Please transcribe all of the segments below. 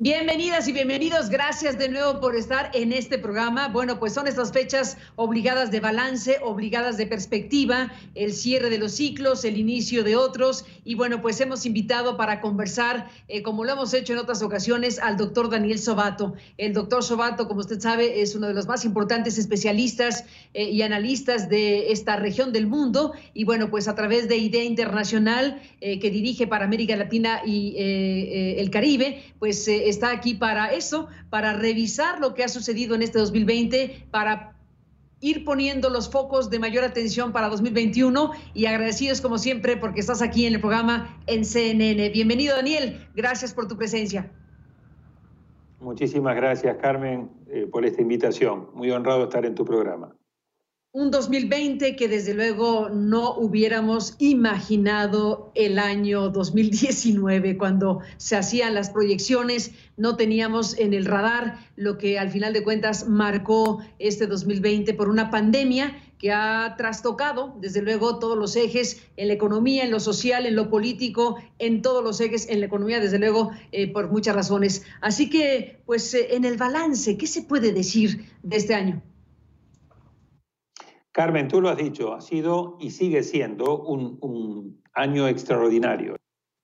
Bienvenidas y bienvenidos, gracias de nuevo por estar en este programa. Bueno, pues son estas fechas obligadas de balance, obligadas de perspectiva, el cierre de los ciclos, el inicio de otros. Y bueno, pues hemos invitado para conversar, como lo hemos hecho en otras ocasiones, al doctor Daniel Sobato. El doctor Sobato, como usted sabe, es uno de los más importantes especialistas y analistas de esta región del mundo. Y bueno, pues a través de Idea Internacional, que dirige para América Latina y el Caribe, pues está aquí para eso, para revisar lo que ha sucedido en este 2020, para ir poniendo los focos de mayor atención para 2021 y agradecidos como siempre porque estás aquí en el programa en CNN. Bienvenido, Daniel, gracias por tu presencia. Muchísimas gracias, Carmen, por esta invitación. Muy honrado estar en tu programa. Un 2020 que desde luego no hubiéramos imaginado el año 2019, cuando se hacían las proyecciones, no teníamos en el radar lo que al final de cuentas marcó este 2020 por una pandemia que ha trastocado desde luego todos los ejes en la economía, en lo social, en lo político, en todos los ejes, en la economía desde luego por muchas razones. Así que pues en el balance, ¿qué se puede decir de este año? Carmen, tú lo has dicho, ha sido y sigue siendo un año extraordinario.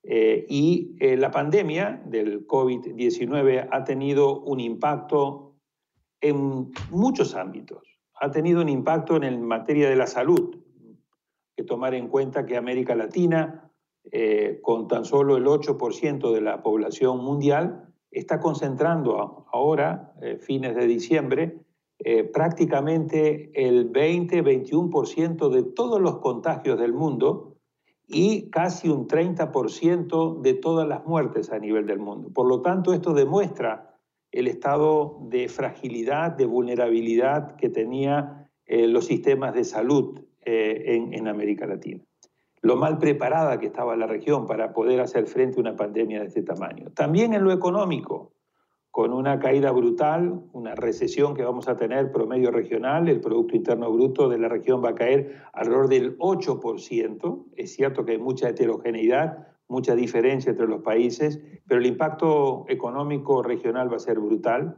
La pandemia del COVID-19 ha tenido un impacto en muchos ámbitos. Ha tenido un impacto en materia de la salud. Hay que tomar en cuenta que América Latina, con tan solo el 8% de la población mundial, está concentrando ahora, fines de diciembre, prácticamente el 20-21% de todos los contagios del mundo y casi un 30% de todas las muertes a nivel del mundo. Por lo tanto, esto demuestra el estado de fragilidad, de vulnerabilidad que tenía los sistemas de salud en América Latina. Lo mal preparada que estaba la región para poder hacer frente a una pandemia de este tamaño. También en lo económico, con una caída brutal, una recesión que vamos a tener promedio regional, el Producto Interno Bruto de la región va a caer alrededor del 8%. Es cierto que hay mucha heterogeneidad, mucha diferencia entre los países, pero el impacto económico regional va a ser brutal.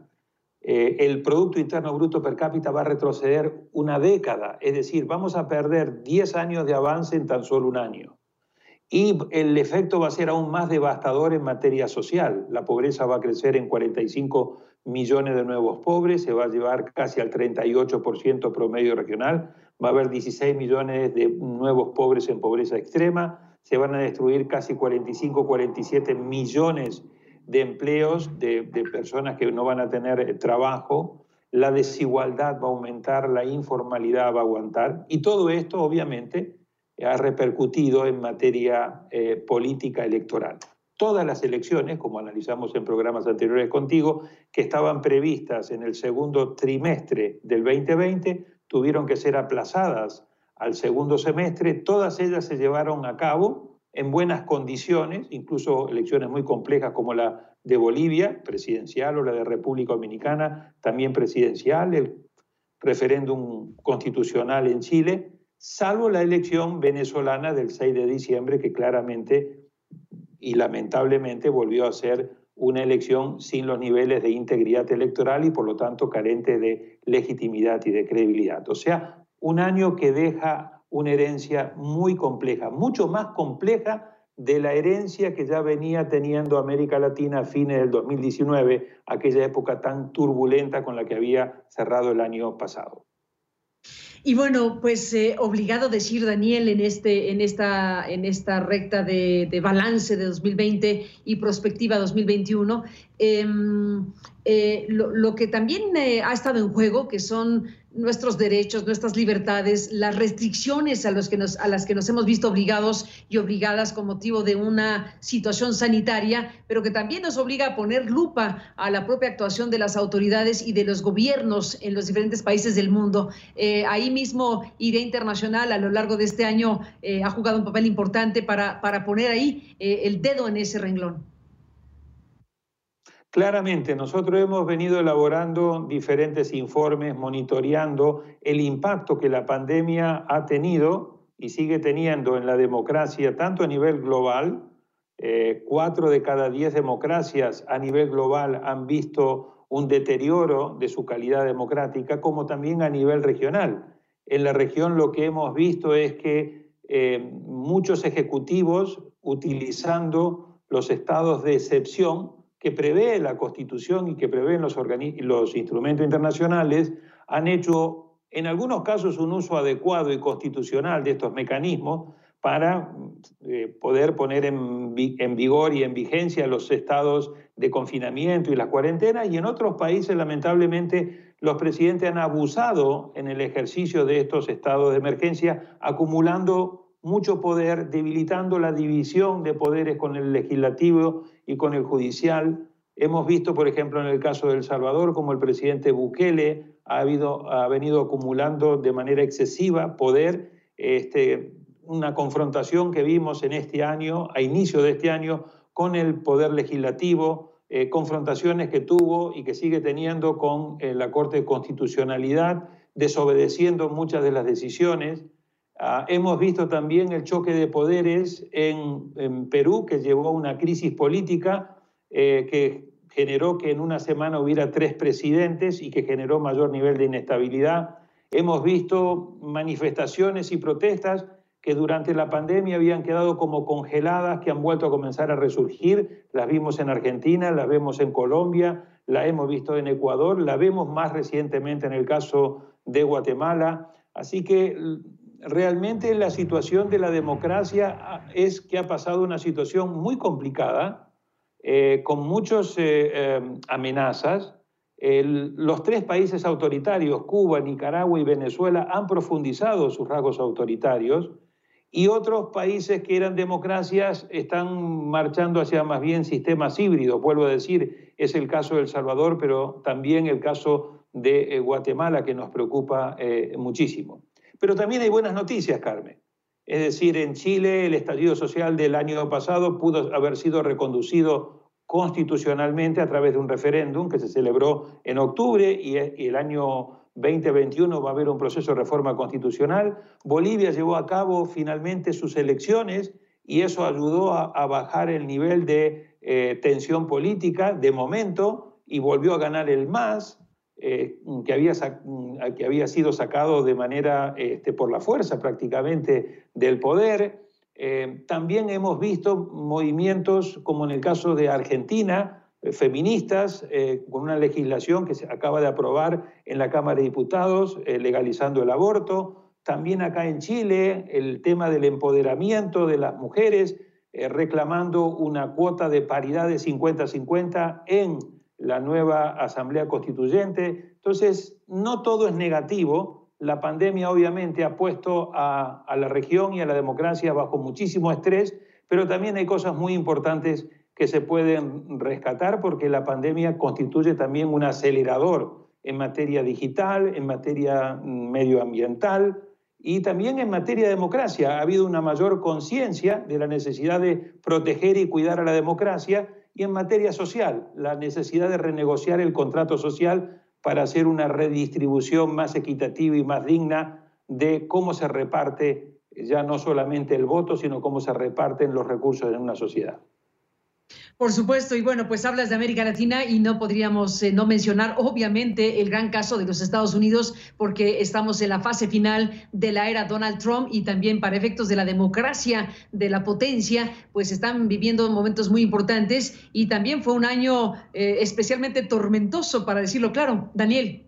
El Producto Interno Bruto per cápita va a retroceder una década, es decir, vamos a perder 10 años de avance en tan solo un año. Y el efecto va a ser aún más devastador en materia social. La pobreza va a crecer en 45 millones de nuevos pobres, se va a llevar casi al 38% promedio regional, va a haber 16 millones de nuevos pobres en pobreza extrema, se van a destruir casi 45-47 millones de empleos de personas que no van a tener trabajo, la desigualdad va a aumentar, la informalidad va a aguantar, y todo esto obviamente ha repercutido en materia política electoral. Todas las elecciones, como analizamos en programas anteriores contigo, que estaban previstas en el segundo trimestre del 2020, tuvieron que ser aplazadas al segundo semestre. Todas ellas se llevaron a cabo en buenas condiciones, incluso elecciones muy complejas como la de Bolivia, presidencial, o la de República Dominicana, también presidencial, el referéndum constitucional en Chile, salvo la elección venezolana del 6 de diciembre, que claramente y lamentablemente volvió a ser una elección sin los niveles de integridad electoral y por lo tanto carente de legitimidad y de credibilidad. O sea, un año que deja una herencia muy compleja, mucho más compleja de la herencia que ya venía teniendo América Latina a fines del 2019, aquella época tan turbulenta con la que había cerrado el año pasado. Y bueno, pues obligado a decir, Daniel, en esta recta de balance de 2020 y perspectiva 2021, lo que también ha estado en juego, que son nuestros derechos, nuestras libertades, las restricciones a las que nos hemos visto obligados y obligadas con motivo de una situación sanitaria, pero que también nos obliga a poner lupa a la propia actuación de las autoridades y de los gobiernos en los diferentes países del mundo. Ahí mismo Idea Internacional a lo largo de este año ha jugado un papel importante para poner ahí el dedo en ese renglón. Claramente, nosotros hemos venido elaborando diferentes informes, monitoreando el impacto que la pandemia ha tenido y sigue teniendo en la democracia, tanto a nivel global, 4 de cada 10 democracias a nivel global han visto un deterioro de su calidad democrática, como también a nivel regional. En la región lo que hemos visto es que muchos ejecutivos, utilizando los estados de excepción que prevé la Constitución y que prevén los instrumentos internacionales, han hecho en algunos casos un uso adecuado y constitucional de estos mecanismos para poder poner en vigor y en vigencia los estados de confinamiento y las cuarentenas, y en otros países, lamentablemente, los presidentes han abusado en el ejercicio de estos estados de emergencia, acumulando mucho poder, debilitando la división de poderes con el legislativo y con el judicial. Hemos visto, por ejemplo, en el caso de El Salvador, como el presidente Bukele ha venido acumulando de manera excesiva poder, una confrontación que vimos en este año, a inicio de este año, con el poder legislativo, confrontaciones que tuvo y que sigue teniendo con la Corte de Constitucionalidad, desobedeciendo muchas de las decisiones. Hemos visto también el choque de poderes en Perú, que llevó a una crisis política que generó que en una semana hubiera 3 presidentes y que generó mayor nivel de inestabilidad. Hemos visto manifestaciones y protestas que durante la pandemia habían quedado como congeladas, que han vuelto a comenzar a resurgir. Las vimos en Argentina, las vemos en Colombia, la hemos visto en Ecuador, la vemos más recientemente en el caso de Guatemala. Así que realmente la situación de la democracia es que ha pasado una situación muy complicada, con muchas amenazas. Los 3 países autoritarios, Cuba, Nicaragua y Venezuela, han profundizado sus rasgos autoritarios, y otros países que eran democracias están marchando hacia más bien sistemas híbridos. Vuelvo a decir, es el caso de El Salvador, pero también el caso de Guatemala, que nos preocupa muchísimo. Pero también hay buenas noticias, Carmen. Es decir, en Chile el estallido social del año pasado pudo haber sido reconducido constitucionalmente a través de un referéndum que se celebró en octubre, y el año 2021 va a haber un proceso de reforma constitucional. Bolivia llevó a cabo finalmente sus elecciones y eso ayudó a bajar el nivel de tensión política de momento, y volvió a ganar el MAS, que había sido sacado de manera por la fuerza prácticamente del poder. También hemos visto movimientos como en el caso de Argentina, feministas, con una legislación que se acaba de aprobar en la Cámara de Diputados, legalizando el aborto. También acá en Chile, el tema del empoderamiento de las mujeres, reclamando una cuota de paridad de 50-50 en la nueva Asamblea Constituyente. Entonces, no todo es negativo. La pandemia obviamente ha puesto a la región y a la democracia bajo muchísimo estrés, pero también hay cosas muy importantes que se pueden rescatar, porque la pandemia constituye también un acelerador en materia digital, en materia medioambiental y también en materia de democracia. Ha habido una mayor conciencia de la necesidad de proteger y cuidar a la democracia, y en materia social, la necesidad de renegociar el contrato social para hacer una redistribución más equitativa y más digna de cómo se reparte ya no solamente el voto, sino cómo se reparten los recursos en una sociedad. Por supuesto, y bueno, pues hablas de América Latina y no podríamos no mencionar obviamente el gran caso de los Estados Unidos, porque estamos en la fase final de la era Donald Trump, y también para efectos de la democracia, de la potencia, pues están viviendo momentos muy importantes, y también fue un año especialmente tormentoso, para decirlo claro. Daniel.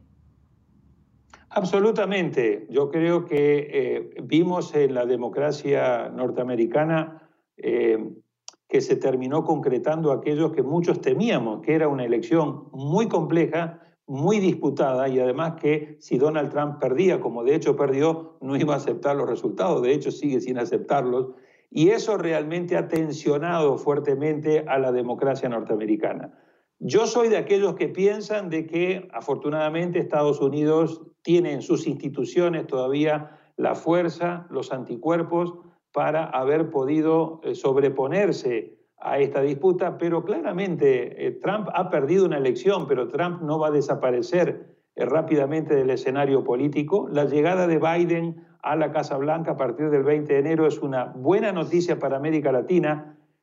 Absolutamente. Yo creo que vimos en la democracia norteamericana que se terminó concretando aquello que muchos temíamos, que era una elección muy compleja, muy disputada, y además que si Donald Trump perdía, como de hecho perdió, no iba a aceptar los resultados, de hecho sigue sin aceptarlos, y eso realmente ha tensionado fuertemente a la democracia norteamericana. Yo soy de aquellos que piensan de que afortunadamente Estados Unidos tiene en sus instituciones todavía la fuerza, los anticuerpos, para haber podido sobreponerse a esta disputa, pero claramente Trump ha perdido una elección, pero Trump no va a desaparecer rápidamente del escenario político. La llegada de Biden a la Casa Blanca a partir del 20 de enero es una buena noticia para América Latina,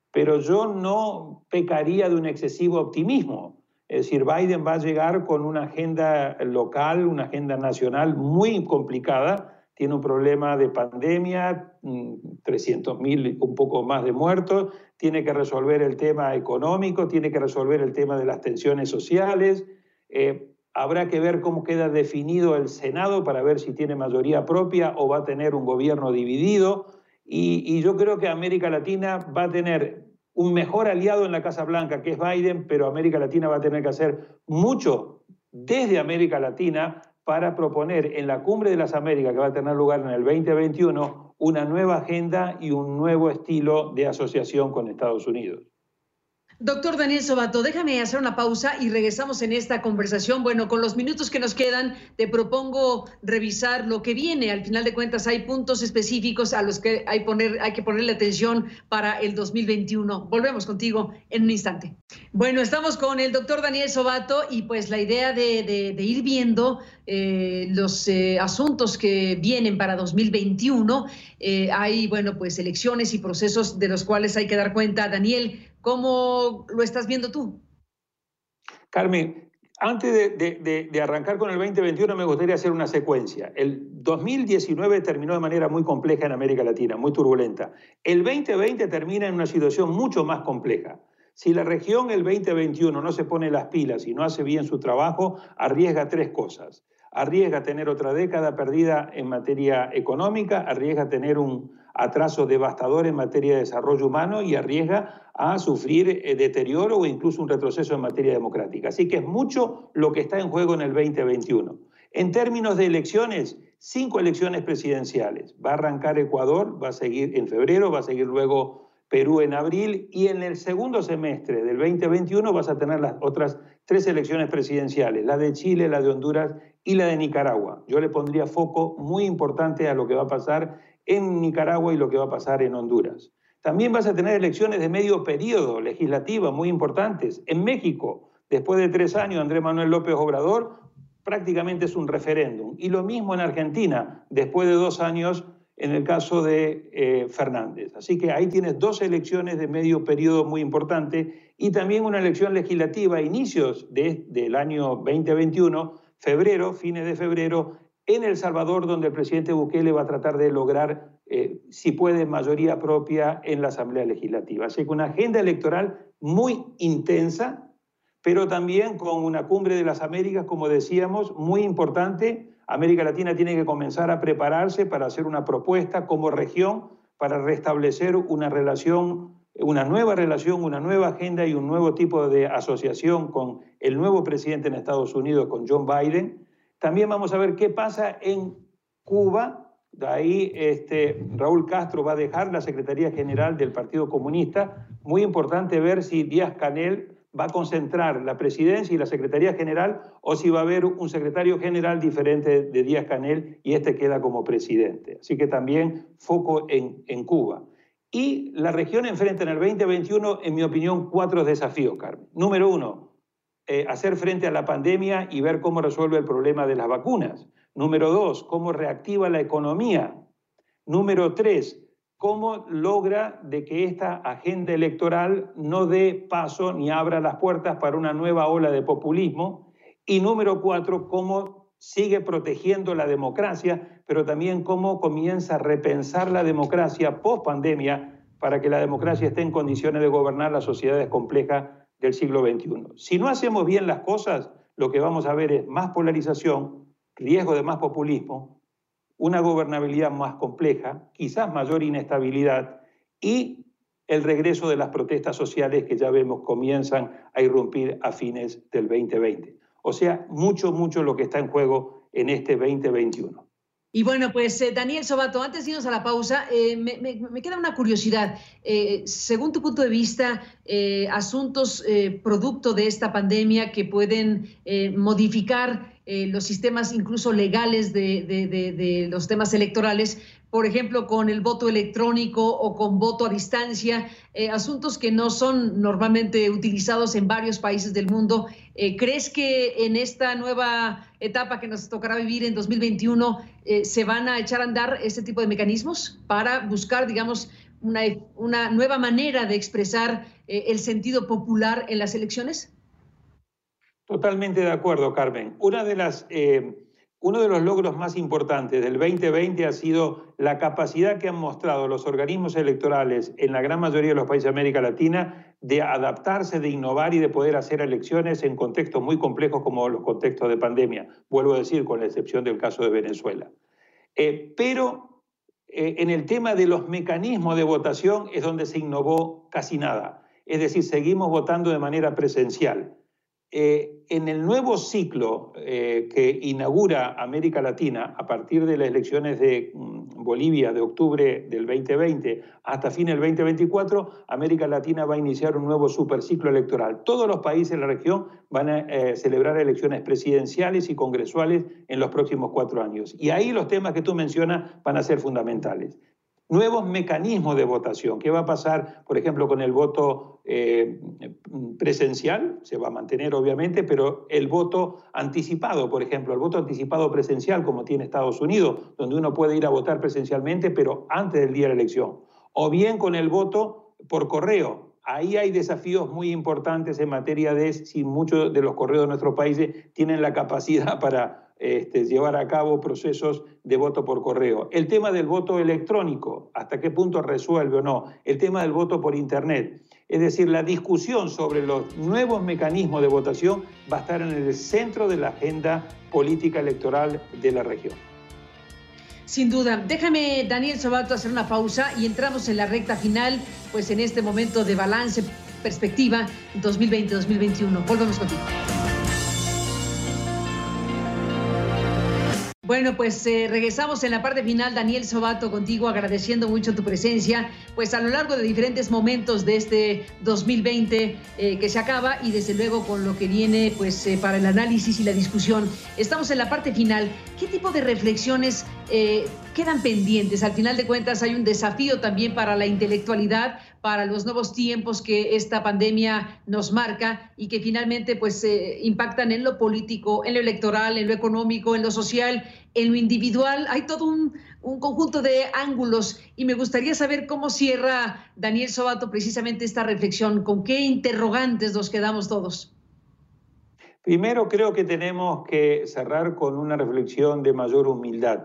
pero yo no pecaría de un excesivo optimismo. Es decir, Biden va a llegar con una agenda local, una agenda nacional muy complicada. Tiene un problema de pandemia, 300.000, un poco más de muertos. Tiene que resolver el tema económico, tiene que resolver el tema de las tensiones sociales. Habrá que ver cómo queda definido el Senado para ver si tiene mayoría propia o va a tener un gobierno dividido. Y yo creo que América Latina va a tener un mejor aliado en la Casa Blanca, que es Biden, pero América Latina va a tener que hacer mucho desde América Latina para proponer en la Cumbre de las Américas, que va a tener lugar en el 2021, una nueva agenda y un nuevo estilo de asociación con Estados Unidos. Doctor Daniel Sobato, déjame hacer una pausa y regresamos en esta conversación. Bueno, con los minutos que nos quedan, te propongo revisar lo que viene. Al final de cuentas, hay puntos específicos a los que hay que ponerle atención para el 2021. Volvemos contigo en un instante. Bueno, estamos con el doctor Daniel Sobato y pues la idea de ir viendo los asuntos que vienen para 2021. Hay, bueno, pues elecciones y procesos de los cuales hay que dar cuenta. Daniel, ¿cómo lo estás viendo tú? Carmen, antes de arrancar con el 2021 me gustaría hacer una secuencia. El 2019 terminó de manera muy compleja en América Latina, muy turbulenta. El 2020 termina en una situación mucho más compleja. Si la región el 2021 no se pone las pilas y no hace bien su trabajo, arriesga tres cosas. Arriesga tener otra década perdida en materia económica, arriesga tener un atraso devastador en materia de desarrollo humano y arriesga a sufrir deterioro o incluso un retroceso en materia democrática. Así que es mucho lo que está en juego en el 2021. En términos de elecciones, 5 elecciones presidenciales. Va a arrancar Ecuador, va a seguir en febrero, va a seguir luego Perú en abril y en el segundo semestre del 2021 vas a tener las otras 3 elecciones presidenciales, la de Chile, la de Honduras y la de Nicaragua. Yo le pondría foco muy importante a lo que va a pasar en Nicaragua y lo que va a pasar en Honduras. También vas a tener elecciones de medio periodo, legislativas muy importantes. En México, después de 3 años, Andrés Manuel López Obrador prácticamente es un referéndum. Y lo mismo en Argentina, después de 2 años, en el caso de Fernández. Así que ahí tienes 2 elecciones de medio periodo muy importantes y también una elección legislativa a inicios del año 2021, febrero, fines de febrero, en El Salvador, donde el presidente Bukele va a tratar de lograr, si puede, mayoría propia en la Asamblea Legislativa. Así que una agenda electoral muy intensa, pero también con una cumbre de las Américas, como decíamos, muy importante. América Latina tiene que comenzar a prepararse para hacer una propuesta como región para restablecer una relación, una nueva relación, una nueva agenda y un nuevo tipo de asociación con el nuevo presidente en Estados Unidos, con Joe Biden. También vamos a ver qué pasa en Cuba. De ahí Raúl Castro va a dejar la Secretaría General del Partido Comunista. Muy importante ver si Díaz-Canel va a concentrar la presidencia y la Secretaría General o si va a haber un secretario general diferente de Díaz-Canel y queda como presidente. Así que también foco en Cuba. Y la región enfrenta en el 2021, en mi opinión, 4 desafíos, Carmen. Número 1, hacer frente a la pandemia y ver cómo resuelve el problema de las vacunas. Número 2, cómo reactiva la economía. Número 3, cómo logra de que esta agenda electoral no dé paso ni abra las puertas para una nueva ola de populismo. Y número 4, cómo sigue protegiendo la democracia, pero también cómo comienza a repensar la democracia post-pandemia para que la democracia esté en condiciones de gobernar las sociedades complejas del siglo XXI. Si no hacemos bien las cosas, lo que vamos a ver es más polarización, riesgo de más populismo, una gobernabilidad más compleja, quizás mayor inestabilidad y el regreso de las protestas sociales que ya vemos comienzan a irrumpir a fines del 2020. O sea, mucho lo que está en juego en este 2021. Y bueno, pues Daniel Sobato, antes de irnos a la pausa, me queda una curiosidad. Según tu punto de vista, asuntos producto de esta pandemia que pueden modificar los sistemas incluso legales de los temas electorales, por ejemplo, con el voto electrónico o con voto a distancia, asuntos que no son normalmente utilizados en varios países del mundo. ¿Crees que en esta nueva etapa que nos tocará vivir en 2021 se van a echar a andar este tipo de mecanismos para buscar, digamos, una nueva manera de expresar el sentido popular en las elecciones? Totalmente de acuerdo, Carmen. Uno de los logros más importantes del 2020 ha sido la capacidad que han mostrado los organismos electorales en la gran mayoría de los países de América Latina de adaptarse, de innovar y de poder hacer elecciones en contextos muy complejos como los contextos de pandemia. Vuelvo a decir, con la excepción del caso de Venezuela. Pero en el tema de los mecanismos de votación es donde se innovó casi nada. Es decir, seguimos votando de manera presencial. En el nuevo ciclo que inaugura América Latina a partir de las elecciones de Bolivia de octubre del 2020 hasta fin del 2024, América Latina va a iniciar un nuevo superciclo electoral. Todos los países de la región van a celebrar elecciones presidenciales y congresuales en los próximos 4 años. Y ahí los temas que tú mencionas van a ser fundamentales. Nuevos mecanismos de votación. ¿Qué va a pasar, por ejemplo, con el voto presencial? Se va a mantener, obviamente, pero el voto anticipado, por ejemplo, el voto anticipado presencial, como tiene Estados Unidos, donde uno puede ir a votar presencialmente, pero antes del día de la elección. O bien con el voto por correo. Ahí hay desafíos muy importantes en materia de si muchos de los correos de nuestros países tienen la capacidad para llevar a cabo procesos de voto por correo. El tema del voto electrónico, hasta qué punto resuelve o no. El tema del voto por Internet. Es decir, la discusión sobre los nuevos mecanismos de votación va a estar en el centro de la agenda política electoral de la región. Sin duda. Déjame, Daniel Sobato, hacer una pausa y entramos en la recta final, pues en este momento de balance, perspectiva 2020-2021. Volvemos contigo. Bueno, pues regresamos en la parte final. Daniel Sobato, contigo, agradeciendo mucho tu presencia, pues a lo largo de diferentes momentos de este 2020 que se acaba y desde luego con lo que viene pues para el análisis y la discusión. Estamos en la parte final. ¿Qué tipo de reflexiones quedan pendientes? Al final de cuentas hay un desafío también para la intelectualidad, para los nuevos tiempos que esta pandemia nos marca y que finalmente pues impactan en lo político, en lo electoral, en lo económico, en lo social, en lo individual. Hay todo un conjunto de ángulos y me gustaría saber cómo cierra Daniel Sobato precisamente esta reflexión, con qué interrogantes nos quedamos todos. Primero creo que tenemos que cerrar con una reflexión de mayor humildad.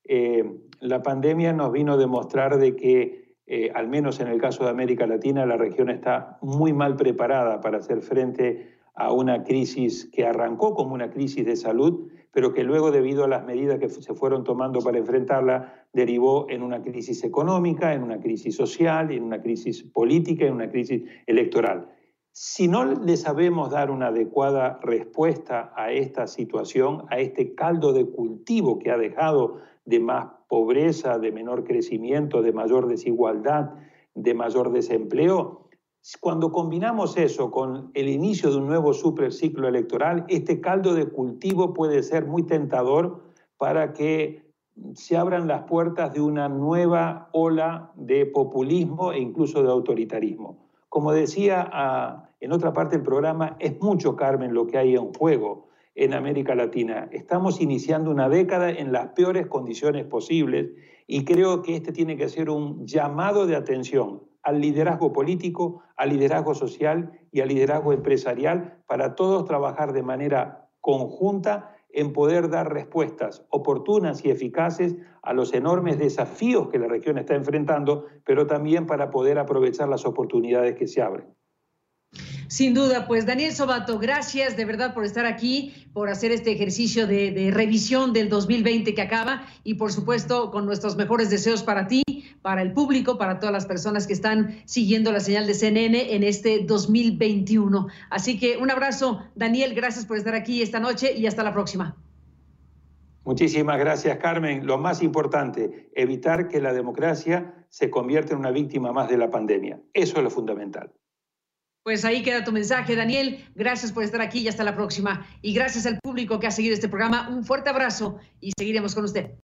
La pandemia nos vino a demostrar de que al menos en el caso de América Latina, la región está muy mal preparada para hacer frente a una crisis que arrancó como una crisis de salud, pero que luego, debido a las medidas que se fueron tomando para enfrentarla, derivó en una crisis económica, en una crisis social, en una crisis política, en una crisis electoral. Si no le sabemos dar una adecuada respuesta a esta situación, a este caldo de cultivo que ha dejado de más pobreza, de menor crecimiento, de mayor desigualdad, de mayor desempleo, cuando combinamos eso con el inicio de un nuevo superciclo electoral, este caldo de cultivo puede ser muy tentador para que se abran las puertas de una nueva ola de populismo e incluso de autoritarismo. Como decía en otra parte del programa, es mucho, Carmen, lo que hay en juego en América Latina. Estamos iniciando una década en las peores condiciones posibles y creo que este tiene que ser un llamado de atención al liderazgo político, al liderazgo social y al liderazgo empresarial para todos trabajar de manera conjunta en poder dar respuestas oportunas y eficaces a los enormes desafíos que la región está enfrentando, pero también para poder aprovechar las oportunidades que se abren. Sin duda, pues Daniel Sobato, gracias de verdad por estar aquí, por hacer este ejercicio de revisión del 2020 que acaba y por supuesto con nuestros mejores deseos para ti, para el público, para todas las personas que están siguiendo la señal de CNN en este 2021. Así que un abrazo, Daniel, gracias por estar aquí esta noche y hasta la próxima. Muchísimas gracias, Carmen. Lo más importante, evitar que la democracia se convierta en una víctima más de la pandemia. Eso es lo fundamental. Pues ahí queda tu mensaje, Daniel. Gracias por estar aquí y hasta la próxima. Y gracias al público que ha seguido este programa. Un fuerte abrazo y seguiremos con usted.